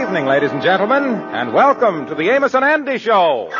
evening, ladies and gentlemen, and welcome to the Amos and Andy Show.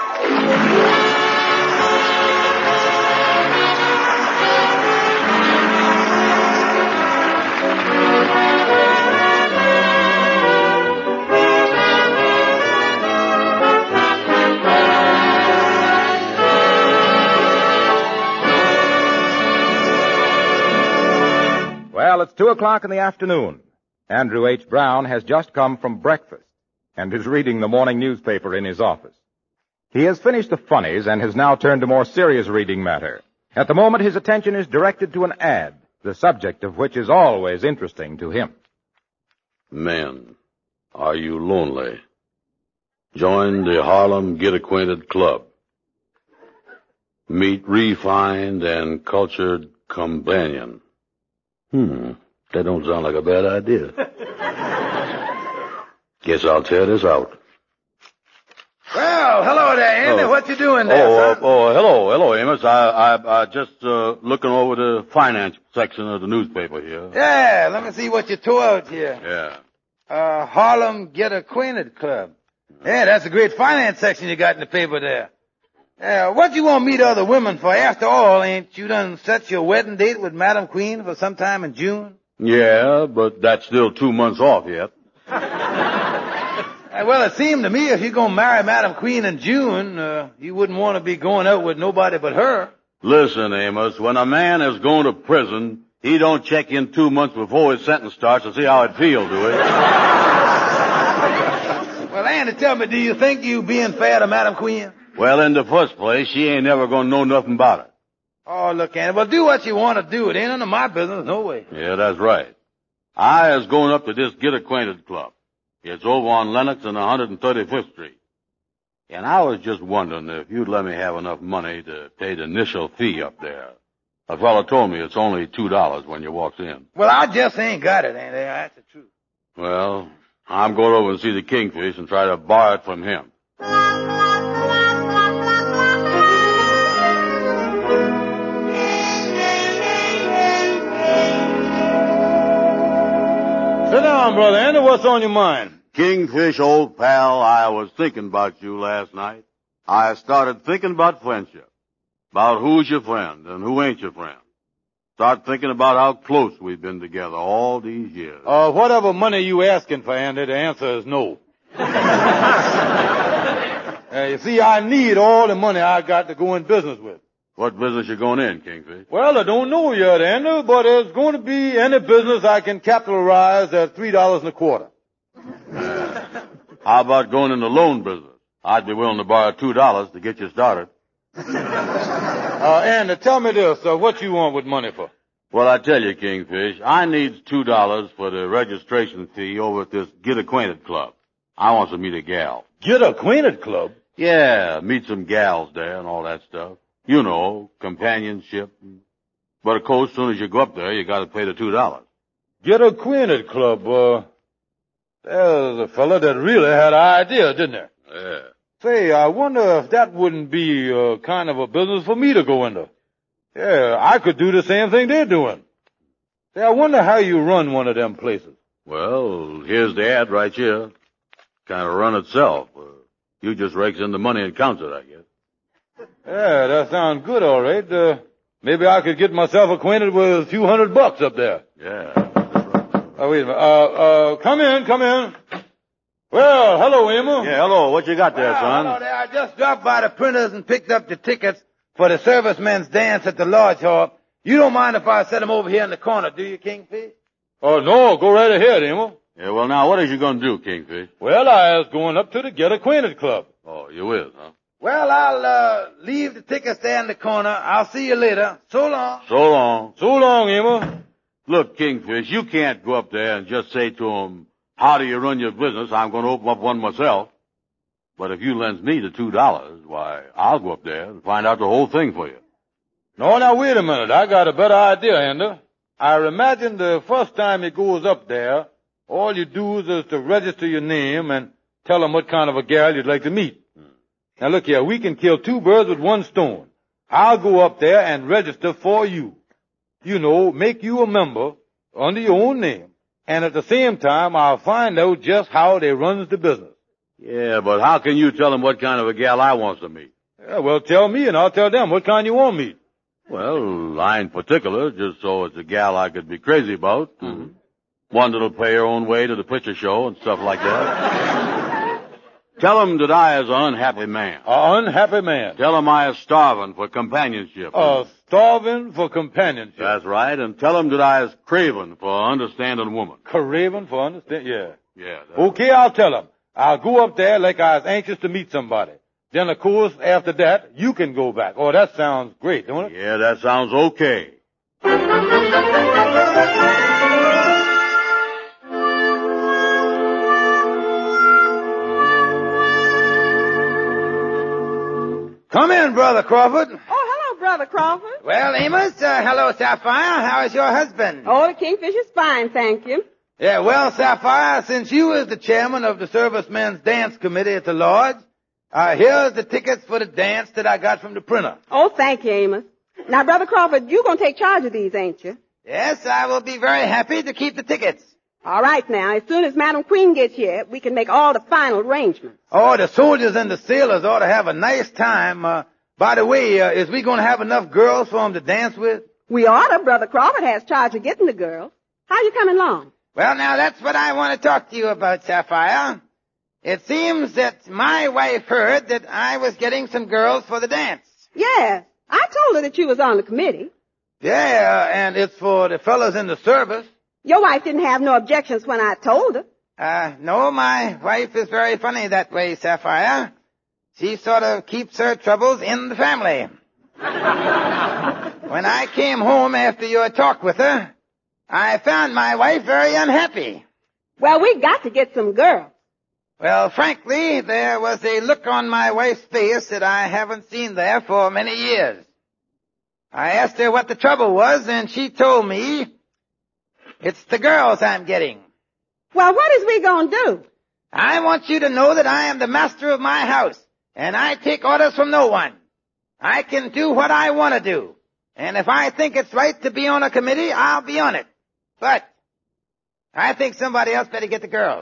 Well, it's 2:00 in the afternoon. Andrew H. Brown has just come from breakfast and is reading the morning newspaper in his office. He has finished the funnies and has now turned to more serious reading matter. At the moment, his attention is directed to an ad, the subject of which is always interesting to him. Men, are you lonely? Join the Harlem Get Acquainted Club. Meet refined and cultured companion. That don't sound like a bad idea. Guess I'll tear this out. Well, hello there, Andy. What you doing there, son? Hello, Amos. I just looking over the finance section of the newspaper here. Yeah, let me see what you tore out here. Yeah. Harlem Get Acquainted Club. Yeah, that's a great finance section you got in the paper there. What you want to meet other women for? After all, ain't you done set your wedding date with Madam Queen for sometime in June? Yeah, but that's still 2 months off yet. Well, it seemed to me if you're going to marry Madam Queen in June, you wouldn't want to be going out with nobody but her. Listen, Amos, when a man is going to prison, he don't check in 2 months before his sentence starts to see how it feels, do he? Well, Andy, tell me, do you think you being fair to Madam Queen? Well, in the first place, she ain't never going to know nothing about it. Oh, look, Andy, well, do what you want to do. It ain't none of my business, no way. Yeah, that's right. I is going up to this Get Acquainted Club. It's over on Lenox and 135th Street. And I was just wondering if you'd let me have enough money to pay the initial fee up there. A fellow told me it's only $2 when you walks in. Well, I just ain't got it, Andy. That's the truth. Well, I'm going over and see the Kingfish and try to borrow it from him. Sit down, Brother Andy. What's on your mind? Kingfish, old pal, I was thinking about you last night. I started thinking about friendship. About who's your friend and who ain't your friend. Start thinking about how close we've been together all these years. Whatever money you asking for, Andy, the answer is no. You see, I need all the money I got to go in business with. What business you going in, Kingfish? Well, I don't know yet, Andy, but there's going to be any business I can capitalize at $3.25. How about going in the loan business? I'd be willing to borrow $2 to get you started. Andy, tell me this, what you want with money for? Well, I tell you, Kingfish, I needs $2 for the registration fee over at this Get Acquainted Club. I want to meet a gal. Get Acquainted Club? Yeah, meet some gals there and all that stuff. You know, companionship. But of course, as soon as you go up there, you gotta pay the $2. Get Acquainted Club, there's a fella that really had an idea, didn't there? Yeah. Say, I wonder if that wouldn't be kind of a business for me to go into. Yeah, I could do the same thing they're doing. Say, I wonder how you run one of them places. Well, here's the ad right here. Kind of run itself. You just rakes in the money and counts it, I guess. Yeah, that sounds good, all right. Maybe I could get myself acquainted with a few $100 up there. Yeah, that's right. Oh, wait a minute. Come in. Well, hello, Emma. Yeah, hello. What you got there, son? Hello there. I just dropped by the printers and picked up the tickets for the servicemen's dance at the Lodge Hall. You don't mind if I set them over here in the corner, do you, Kingfish? Oh, no, go right ahead, Emma. Yeah, well, now, what is you going to do, Kingfish? Well, I was going up to the Get Acquainted Club. Oh, you is, huh? Well, I'll leave the tickets there in the corner. I'll see you later. So long. So long. So long, Emma. Look, Kingfish, you can't go up there and just say to him, how do you run your business? I'm going to open up one myself. But if you lends me the $2, why, I'll go up there and find out the whole thing for you. No, now, wait a minute. I got a better idea, Andy. I imagine the first time he goes up there, all you do is to register your name and tell him what kind of a gal you'd like to meet. Now, look here. We can kill two birds with one stone. I'll go up there and register for you. You know, make you a member under your own name. and at the same time, I'll find out just how they runs the business. Yeah, but how can you tell them what kind of a gal I wants to meet? Yeah, well, tell me and I'll tell them what kind you want me. Well, I ain't particular, just so it's a gal I could be crazy about. One that'll pay her own way to the picture show and stuff like that. Tell them that I is an unhappy man. An unhappy man. Tell them I is starving for companionship. Starving for companionship. That's right, and tell them that I is craving for an understanding woman. Craving for understanding? Yeah. Yeah. Okay, I'll tell them. I'll go up there like I was anxious to meet somebody. Then, of course, after that, you can go back. Oh, that sounds great, don't it? Yeah, that sounds okay. Come in, Brother Crawford. Oh, hello, Brother Crawford. Well, Amos, hello, Sapphire. How is your husband? Oh, the Kingfisher's fine, thank you. Yeah, well, Sapphire, since you is the chairman of the Servicemen's Dance Committee at the Lodge, here's the tickets for the dance that I got from the printer. Oh, thank you, Amos. Now, Brother Crawford, you're going to take charge of these, ain't you? Yes, I will be very happy to keep the tickets. All right, now, as soon as Madam Queen gets here, we can make all the final arrangements. Oh, the soldiers and the sailors ought to have a nice time. By the way, is we going to have enough girls for them to dance with? We ought to. Brother Crawford has charge of getting the girls. How you coming along? Well, now, that's what I want to talk to you about, Sapphire. It seems that my wife heard that I was getting some girls for the dance. Yes, I told her that you was on the committee. Yeah, and it's for the fellas in the service. Your wife didn't have no objections when I told her. No, my wife is very funny that way, Sapphire. She sort of keeps her troubles in the family. When I came home after your talk with her, I found my wife very unhappy. Well, we got to get some girls. Well, frankly, there was a look on my wife's face that I haven't seen there for many years. I asked her what the trouble was, and she told me, it's the girls I'm getting. Well, what is we gonna do? I want you to know that I am the master of my house, and I take orders from no one. I can do what I want to do. And if I think it's right to be on a committee, I'll be on it. But I think somebody else better get the girls.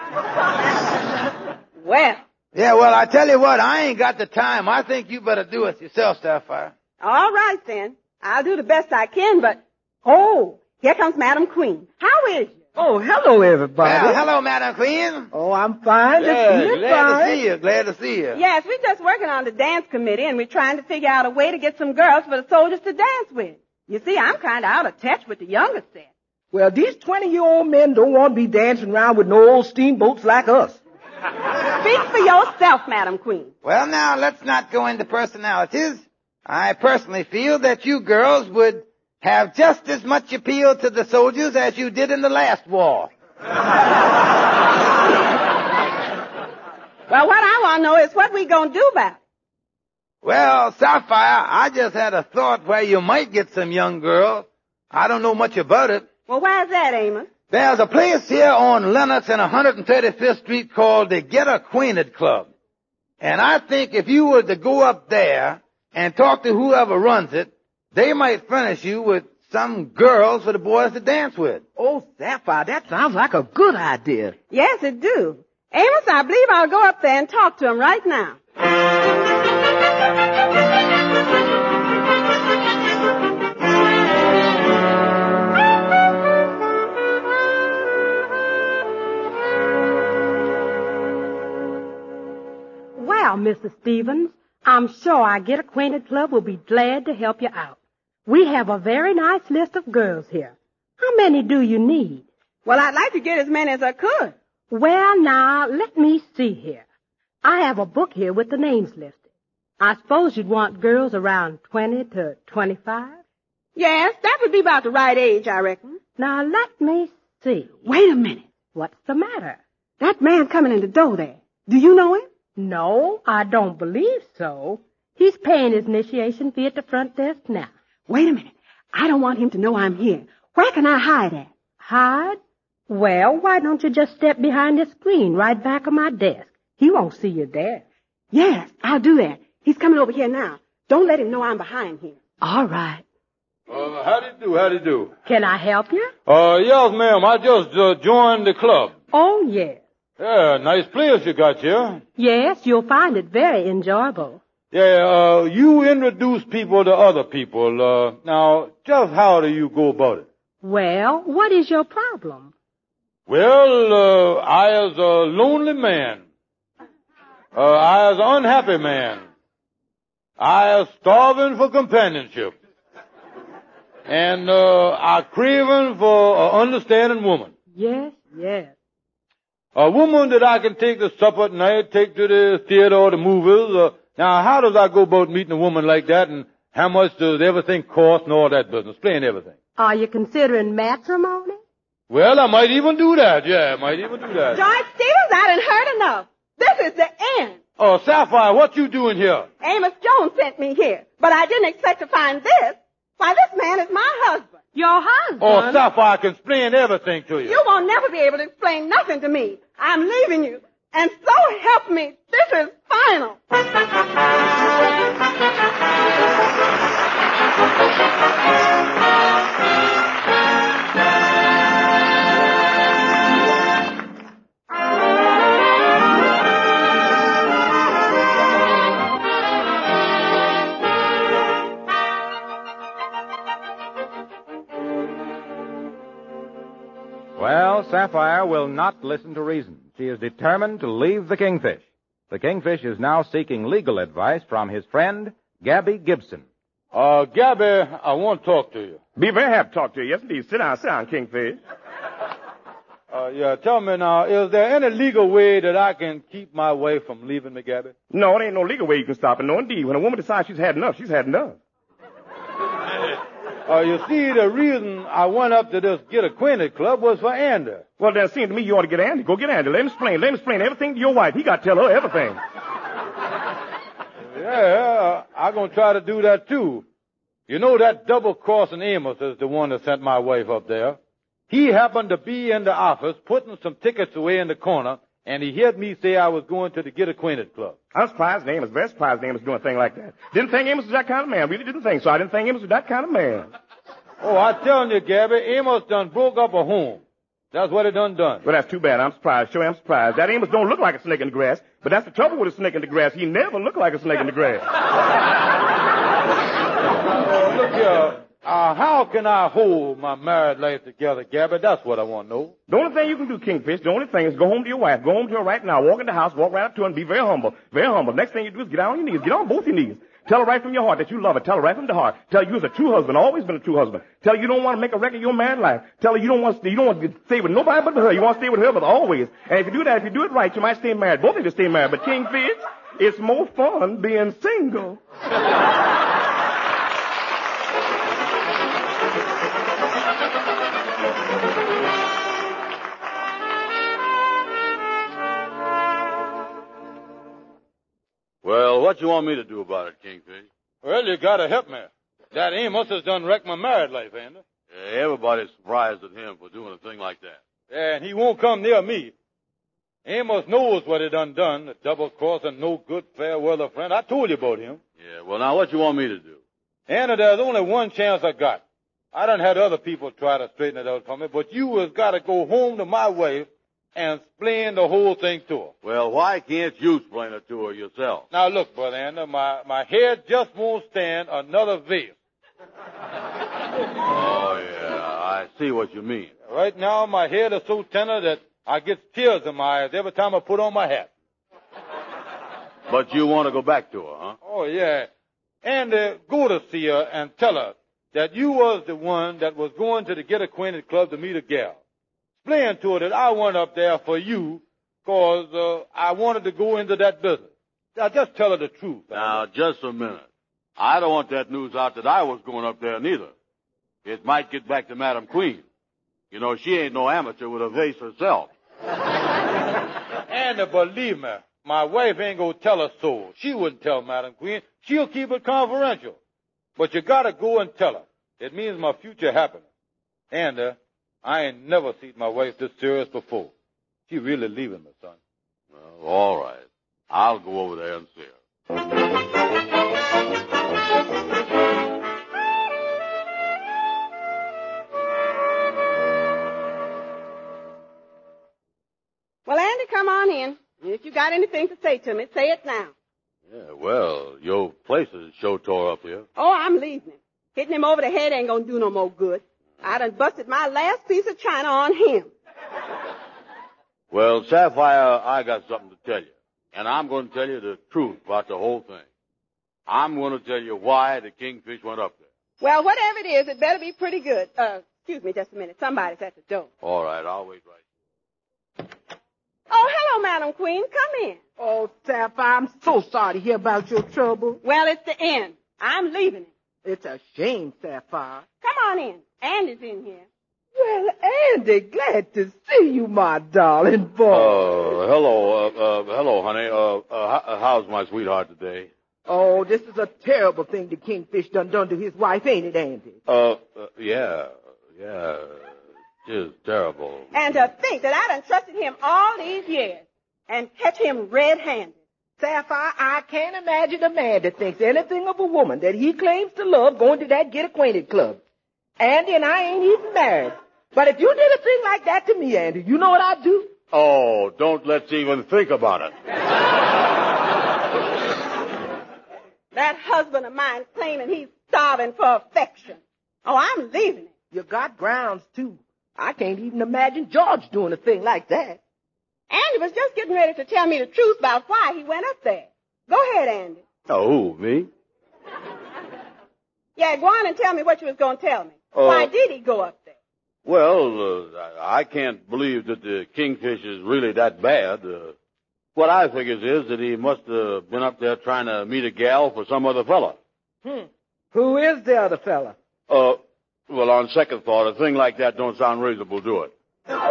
Well. Yeah, well, I tell you what, I ain't got the time. I think you better do it yourself, Sapphire. All right, then. I'll do the best I can, but... Oh, here comes Madam Queen. How is you? Oh, hello, everybody. Well, hello, Madam Queen. Oh, I'm fine. Yeah, Just glad to see you. Yes, we're just working on the dance committee, and we're trying to figure out a way to get some girls for the soldiers to dance with. You see, I'm kind of out of touch with the younger set. Well, these 20-year-old men don't want to be dancing around with no old steamboats like us. Speak for yourself, Madam Queen. Well, now, let's not go into personalities. I personally feel that you girls would have just as much appeal to the soldiers as you did in the last war. Well, what I want to know is what we gonna do about it. Well, Sapphire, I just had a thought where you might get some young girls. I don't know much about it. Well, where's that, Amos? There's a place here on Lenox and 135th Street called the Get Acquainted Club. And I think if you were to go up there and talk to whoever runs it, they might furnish you with some girls for the boys to dance with. Oh, Sapphire, that sounds like a good idea. Yes, it do. Amos, I believe I'll go up there and talk to him right now. Well, Mrs. Stevens, I'm sure our Get Acquainted Club will be glad to help you out. We have a very nice list of girls here. How many do you need? Well, I'd like to get as many as I could. Well, now, let me see here. I have a book here with the names listed. I suppose you'd want girls around 20 to 25? Yes, that would be about the right age, I reckon. Now, let me see. Wait a minute. What's the matter? That man coming in the door there. Do you know him? No, I don't believe so. He's paying his initiation fee at the front desk now. Wait a minute. I don't want him to know I'm here. Where can I hide at? Hide? Well, why don't you just step behind the screen right back of my desk? He won't see you there. Yes, I'll do that. He's coming over here now. Don't let him know I'm behind him. All right. How do you do? Can I help you? Yes, ma'am. I just joined the club. Oh, yes. Yeah, nice place you got here. Yes, you'll find it very enjoyable. Yeah, you introduce people to other people. Now, just how do you go about it? Well, what is your problem? Well, I is a lonely man. I is an unhappy man. I is starving for companionship. And I craving for an understanding woman. Yes, yes. A woman that I can take to supper at night, take to the theater or the movies. Now, how does I go about meeting a woman like that, and how much does everything cost and all that business? Explain everything. Are you considering matrimony? Well, I might even do that. Yeah, I might even do that. George Stevens, I done heard enough. This is the end. Oh, Sapphire, what you doing here? Amos Jones sent me here, but I didn't expect to find this. Why, this man is my husband. Your husband? Oh, Sapphire can explain everything to you. You won't never be able to explain nothing to me. I'm leaving you. And so help me, this is final. Well, Sapphire will not listen to reason. She is determined to leave the Kingfish. The Kingfish is now seeking legal advice from his friend, Gabby Gibson. Gabby, I want to talk to you. Be very happy to talk to you. Yes, indeed. Sit down, Kingfish. Yeah, tell me now, is there any legal way that I can keep my wife from leaving me, Gabby? No, there ain't no legal way you can stop it. No, indeed. When a woman decides she's had enough, she's had enough. You see, the reason I went up to this Get Acquainted Club was for Andy. Well, then it seems to me you ought to get Andy. Go get Andy. Let him explain everything to your wife. He got to tell her everything. Yeah, I'm going to try to do that, too. You know that double-crossing Amos is the one that sent my wife up there. He happened to be in the office putting some tickets away in the corner, and he heard me say I was going to the Get Acquainted Club. I'm surprised Amos, very surprised Amos doing a thing like that. Didn't think Amos was that kind of man. Really didn't think so. I didn't think Amos was that kind of man. Oh, I'm telling you, Gabby, Amos done broke up a home. That's what he done. Well, that's too bad. I'm surprised. Sure, I'm surprised. That Amos don't look like a snake in the grass, but that's the trouble with a snake in the grass. He never looked like a snake in the grass. Look here. How can I hold my married life together, Gabby? That's what I want to know. The only thing you can do, Kingfish, the only thing is go home to your wife. Go home to her right now. Walk in the house, walk right up to her and be very humble. Very humble. Next thing you do is get on your knees. Get on both your knees. Tell her right from your heart that you love her. Tell her right from the heart. Tell her you're a true husband, always been a true husband. Tell her you don't want to make a wreck of your married life. Tell her you don't want to stay with nobody but her. You want to stay with her, but always. And if you do that, if you do it right, you might stay married. Both of you stay married. But Kingfish, it's more fun being single. Well, what you want me to do about it, Kingfish? Well, you gotta help me. That Amos has done wrecked my married life, Andy. Yeah, everybody's surprised at him for doing a thing like that. Yeah, and he won't come near me. Amos knows what he done, a double-crossing, no good, fair-weather friend. I told you about him. Yeah, well, now what you want me to do? Andy, there's only one chance I got. I done had other people try to straighten it out for me, but you has got to go home to my wife and explain the whole thing to her. Well, why can't you explain it to her yourself? Now, look, Brother Andy, my head just won't stand another vase. Oh, yeah, I see what you mean. Right now, my head is so tender that I get tears in my eyes every time I put on my hat. But you want to go back to her, huh? Oh, yeah. And go to see her and tell her that you was the one that was going to the Get Acquainted Club to meet a gal. Explain to her that I went up there for you because I wanted to go into that business. Now, just tell her the truth. Now, just a minute. I don't want that news out that I was going up there neither. It might get back to Madam Queen. You know, she ain't no amateur with a vase herself. And believe me, my wife ain't gonna tell her so. She wouldn't tell Madam Queen. She'll keep it confidential. But you gotta go and tell her. It means my future happiness. And I ain't never seen my wife this serious before. She really leaving me, son. Well, all right. I'll go over there and see her. If you got anything to say to me, say it now. Yeah, well, your place is show tore up here. Oh, I'm leaving him. Hitting him over the head ain't gonna do no more good. I done busted my last piece of china on him. Well, Sapphire, I got something to tell you. And I'm going to tell you the truth about the whole thing. I'm going to tell you why the Kingfish went up there. Well, whatever it is, it better be pretty good. Excuse me just a minute. Somebody's at the door. All right, I'll wait right here. Oh, hello, Madam Queen. Come in. Oh, Sapphire, I'm so sorry to hear about your trouble. Well, it's the end. I'm leaving it. It's a shame, Sapphire. Come on in. Andy's in here. Well, Andy, glad to see you, my darling boy. Hello, honey. How's my sweetheart today? Oh, this is a terrible thing the Kingfish done to his wife, ain't it, Andy? Yeah, it is terrible. And to think that I done trusted him all these years and catch him red-handed. Sapphire, I can't imagine a man that thinks anything of a woman that he claims to love going to that get-acquainted club. Andy and I ain't even married. But if you did a thing like that to me, Andy, you know what I'd do? Oh, don't let's even think about it. That husband of mine claiming he's starving for affection. Oh, I'm leaving it. You got grounds, too. I can't even imagine George doing a thing like that. Andy was just getting ready to tell me the truth about why he went up there. Go ahead, Andy. Oh, who, me? Yeah, go on and tell me what you was going to tell me. Why did he go up there? Well, I can't believe that the Kingfish is really that bad. What I figures is that he must have been up there trying to meet a gal for some other fella. Who is the other fella? Well, on second thought, a thing like that don't sound reasonable, do it?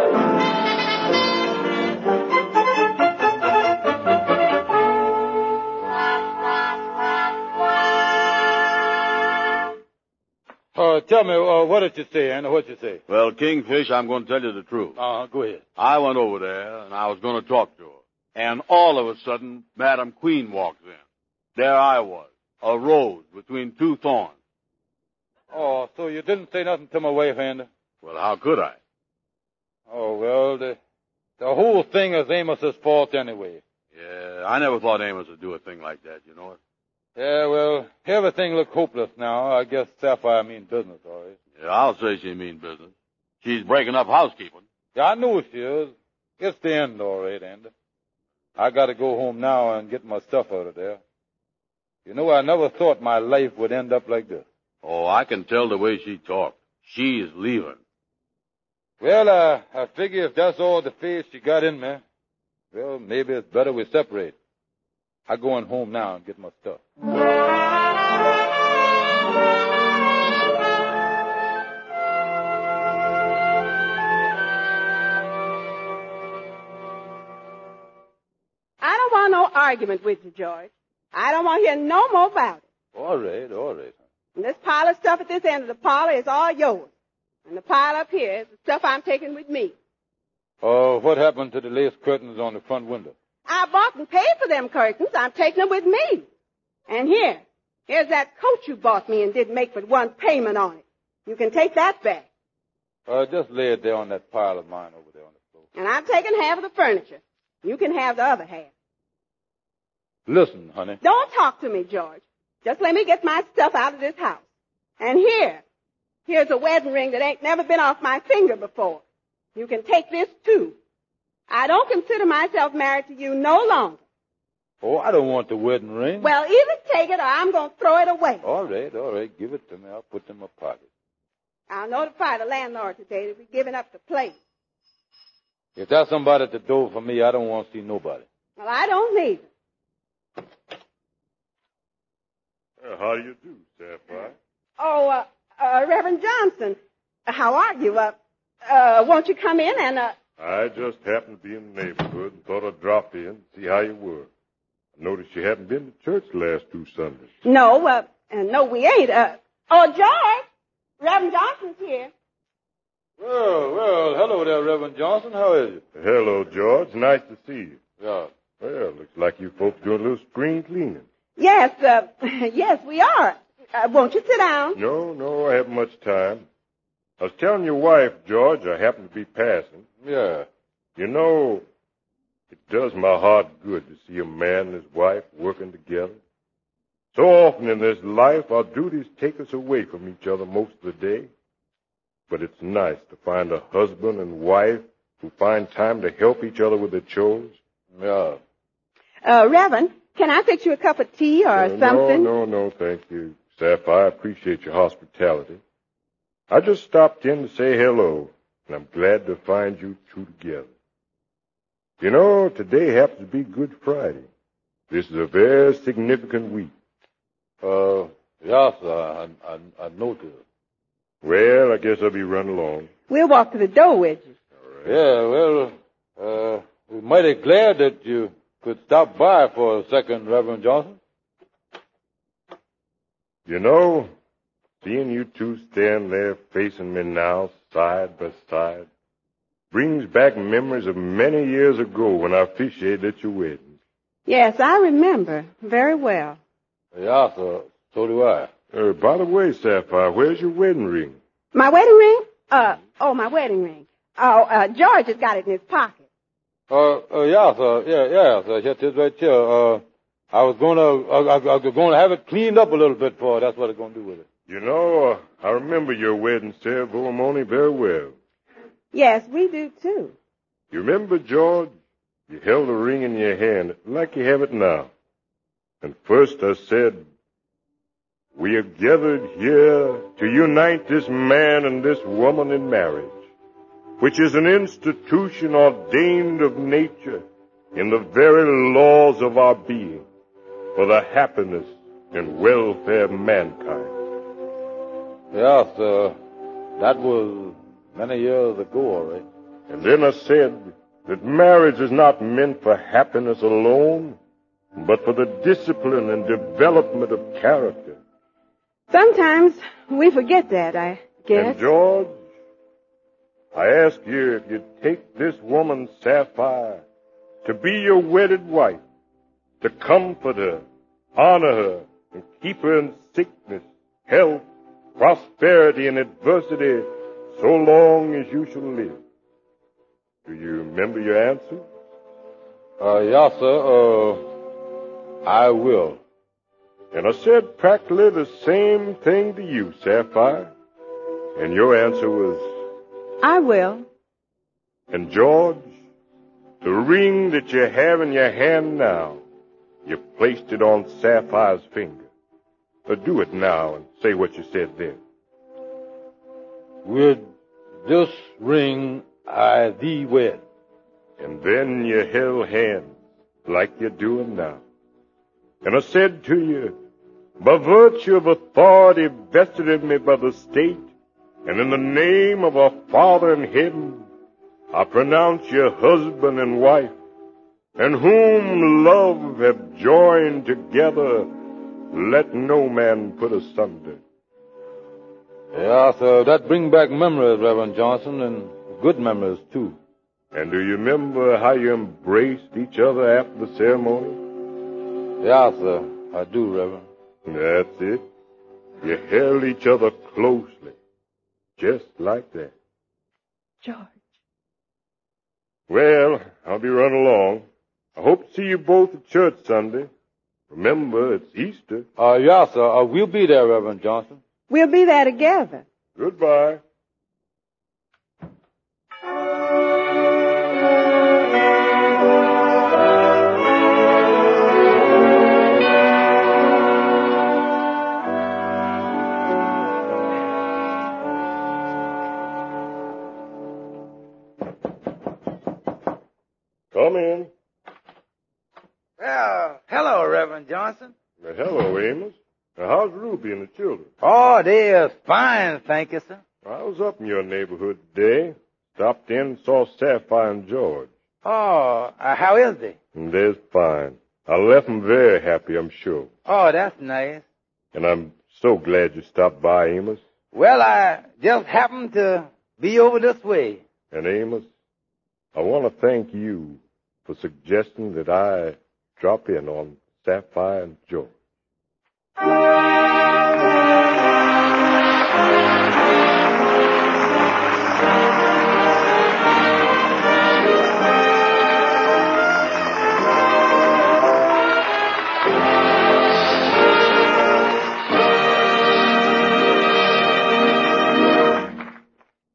Tell me, what did you say, Andy? What'd you say? Well, Kingfish, I'm going to tell you the truth. Go ahead. I went over there, and I was going to talk to her. And all of a sudden, Madam Queen walks in. There I was, a rose between two thorns. Oh, so you didn't say nothing to my wife, Andy? Well, how could I? Oh, well, the whole thing is Amos's fault anyway. Yeah, I never thought Amos would do a thing like that, you know it? Yeah, well, everything looks hopeless now. I guess Sapphire mean business, all right. Yeah, I'll say she mean business. She's breaking up housekeeping. Yeah, I know she is. It's the end, all right, Andy. I got to go home now and get my stuff out of there. You know, I never thought my life would end up like this. Oh, I can tell the way she talked. She's leaving. Well, I figure if that's all the faith she got in me, well, maybe it's better we separate. I'm going home now and get my stuff. I don't want no argument with you, George. I don't want to hear no more about it. All right. And this pile of stuff at this end of the parlor is all yours. And the pile up here is the stuff I'm taking with me. Oh, what happened to the lace curtains on the front window? I bought and paid for them curtains. I'm taking them with me. And here's that coat you bought me and didn't make but one payment on it. You can take that back. Just lay it there on that pile of mine over there on the floor. And I'm taking half of the furniture. You can have the other half. Listen, honey. Don't talk to me, George. Just let me get my stuff out of this house. And here's a wedding ring that ain't never been off my finger before. You can take this, too. I don't consider myself married to you no longer. Oh, I don't want the wedding ring. Well, either take it or I'm going to throw it away. All right. Give it to me. I'll put it in my pocket. I'll notify the landlord today that we're giving up the place. If there's somebody at the door for me, I don't want to see nobody. Well, I don't need it. How do you do, Sapphire? Oh, Reverend Johnson, how are you? Won't you come in and, I just happened to be in the neighborhood and thought I'd drop in and see how you were. I noticed you hadn't been to church the last 2 Sundays. No, no, we ain't. George! Reverend Johnson's here. Well, hello there, Reverend Johnson. How is you? Hello, George. Nice to see you. Yeah. Well, looks like you folks doing a little spring cleaning. Yes, yes, we are. Won't you sit down? No, I haven't much time. I was telling your wife, George, I happen to be passing. Yeah. You know, It does my heart good to see a man and his wife working together. So often in this life, our duties take us away from each other most of the day. But it's nice to find a husband and wife who find time to help each other with their chores. Yeah. Reverend, can I fix you a cup of tea or something? No, thank you, Sapphire. I appreciate your hospitality. I just stopped in to say hello, and I'm glad to find you two together. You know, today happens to be Good Friday. This is a very significant week. Yes, sir, I noticed. Well, I guess I'll be running along. We'll walk to the door with you. Yeah, well, we're mighty glad that you could stop by for a second, Reverend Johnson. You know, seeing you two stand there facing me now, side by side, brings back memories of many years ago when I officiated at your wedding. Yes, I remember very well. Yeah, sir, so do I. By the way, Sapphire, where's your wedding ring? My wedding ring? My wedding ring. George has got it in his pocket. Yeah, sir. Yeah, sir. It is right here. I was gonna have it cleaned up a little bit for her. That's what I'm gonna do with it. You know, I remember your wedding ceremony very well. Yes, we do too. You remember, George? You held the ring in your hand like you have it now. And first I said, we are gathered here to unite this man and this woman in marriage, which is an institution ordained of nature in the very laws of our being for the happiness and welfare of mankind. Yes, that was many years ago, all right. And then I said that marriage is not meant for happiness alone, but for the discipline and development of character. Sometimes we forget that, I guess. And George, I ask you if you'd take this woman, Sapphire, to be your wedded wife, to comfort her, honor her, and keep her in sickness, health, prosperity, and adversity so long as you shall live. Do you remember your answer? Yes, sir. I will. And I said practically the same thing to you, Sapphire. And your answer was? I will. And George, the ring that you have in your hand now, you placed it on Sapphire's finger. Do it now and say what you said then. With this ring I thee wed. And then you held hands like you're doing now. And I said to you, by virtue of authority vested in me by the state, and in the name of our Father in heaven, I pronounce you husband and wife, and whom love have joined together, let no man put asunder. Yeah, sir, that bring back memories, Reverend Johnson, and good memories, too. And do you remember how you embraced each other after the ceremony? Yeah, sir, I do, Reverend. That's it. You held each other closely, just like that. George. Well, I'll be running along. I hope to see you both at church Sunday. Remember, it's Easter. Yeah, sir, we'll be there, Reverend Johnson. We'll be there together. Goodbye. Come in. Well, hello, Reverend Johnson. Hello, Amos. Now, how's Ruby and the children? Oh, they are fine, thank you, sir. I was up in your neighborhood today. Stopped in and saw Sapphire and George. Oh, how is they? And they're fine. I left them very happy, I'm sure. Oh, that's nice. And I'm so glad you stopped by, Amos. Well, I just happened to be over this way. And Amos, I want to thank you for suggesting that I drop in on Sapphire and George.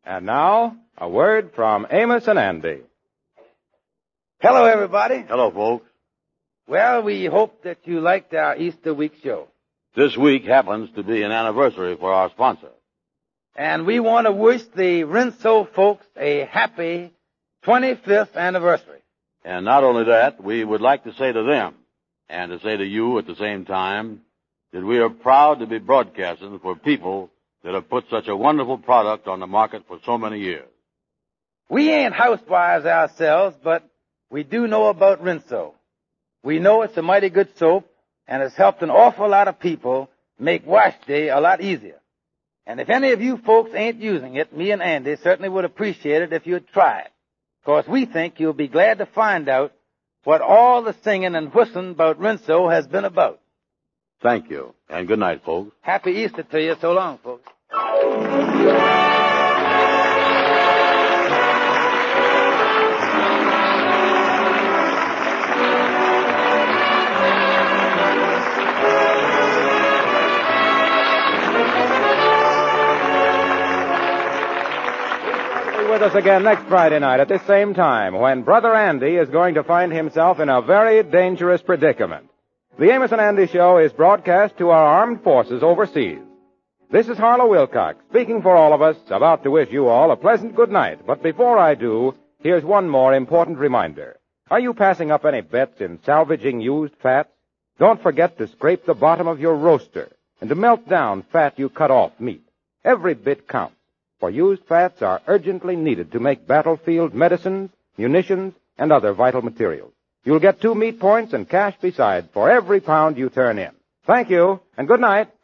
And now, a word from Amos and Andy. Hello, everybody. Hello, folks. Well, we hope that you liked our Easter week show. This week happens to be an anniversary for our sponsor. And we want to wish the Rinso folks a happy 25th anniversary. And not only that, we would like to say to them, and to say to you at the same time, that we are proud to be broadcasting for people that have put such a wonderful product on the market for so many years. We ain't housewives ourselves, but we do know about Rinso. We know it's a mighty good soap, and it's helped an awful lot of people make wash day a lot easier. And if any of you folks ain't using it, me and Andy certainly would appreciate it if you'd try it. Of course, we think you'll be glad to find out what all the singing and whistling about Rinso has been about. Thank you, and good night, folks. Happy Easter to you. So long, folks. With us again next Friday night at this same time when Brother Andy is going to find himself in a very dangerous predicament. The Amos and Andy Show is broadcast to our armed forces overseas. This is Harlow Wilcox speaking for all of us, about to wish you all a pleasant good night. But before I do, here's one more important reminder. Are you passing up any bets in salvaging used fats? Don't forget to scrape the bottom of your roaster and to melt down fat you cut off meat. Every bit counts. For used fats are urgently needed to make battlefield medicines, munitions, and other vital materials. You'll get 2 meat points and cash besides for every pound you turn in. Thank you, and good night.